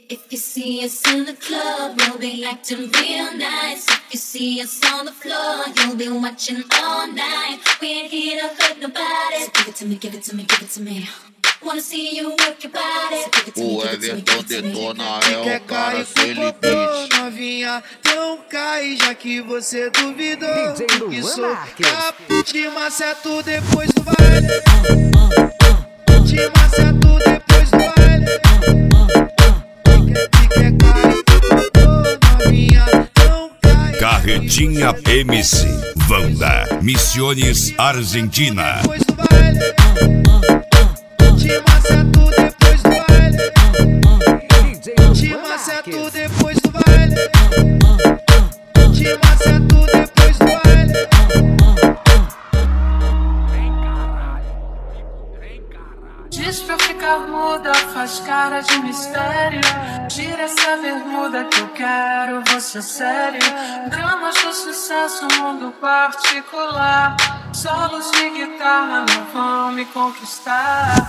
If you see us in the club, we'll be acting real nice. If you see us on the floor, you'll be watching all night. We ain't here to hurt nobody. So give it to me, give it to me, give it to me. Wanna see you work your body. So give it to me, O give it to me, Everton give it to me. detona, é o cara sem limite. Novinha, então cai, já que você duvidou. Que sou capaz de maceto depois do baile. De maceto depois do baile. Que cai, novinha, então cai. Carretinha MC Wanda, Misiones, Argentina. Depois do baile. De maceto depois do baile. De maceto depois do baile. De maceto depois do baile. Diz pra eu ficar muda, faz cara de mistério. Tira essa bermuda que eu quero você sério. Dramas do sucesso, mundo particular. Solos de guitarra não vão me conquistar.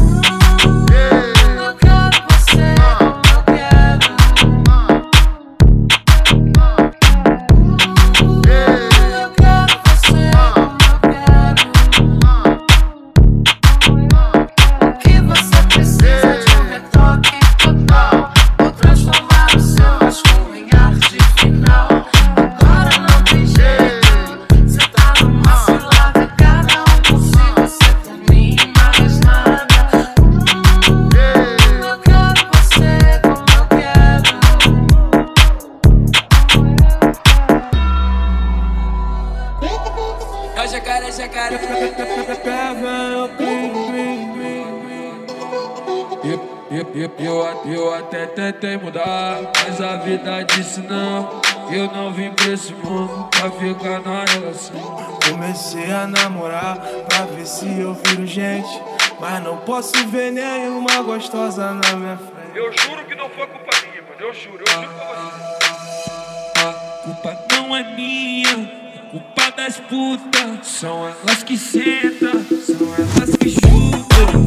Eu quero você como eu quero. Eu quero você como eu quero. O que você precisa de um retoque total? Vou transformar o seu rascunho em arte final. Agora não tem jeito, cê tá numa cilada. Cada um por si, você por mim, mais nada. Eu quero você como eu quero. É o jacaré, jacaré. Eu até tentei mudar, mas a vida disse não. Eu não vim pra esse mundo pra ficar na relação. Comecei a namorar pra ver se eu viro gente, mas não posso ver nenhuma gostosa na minha frente. Eu juro que não foi culpa minha, mano. Eu juro pra você. A culpa não é minha, é culpa das putas. São elas que sentam, são elas que chutam.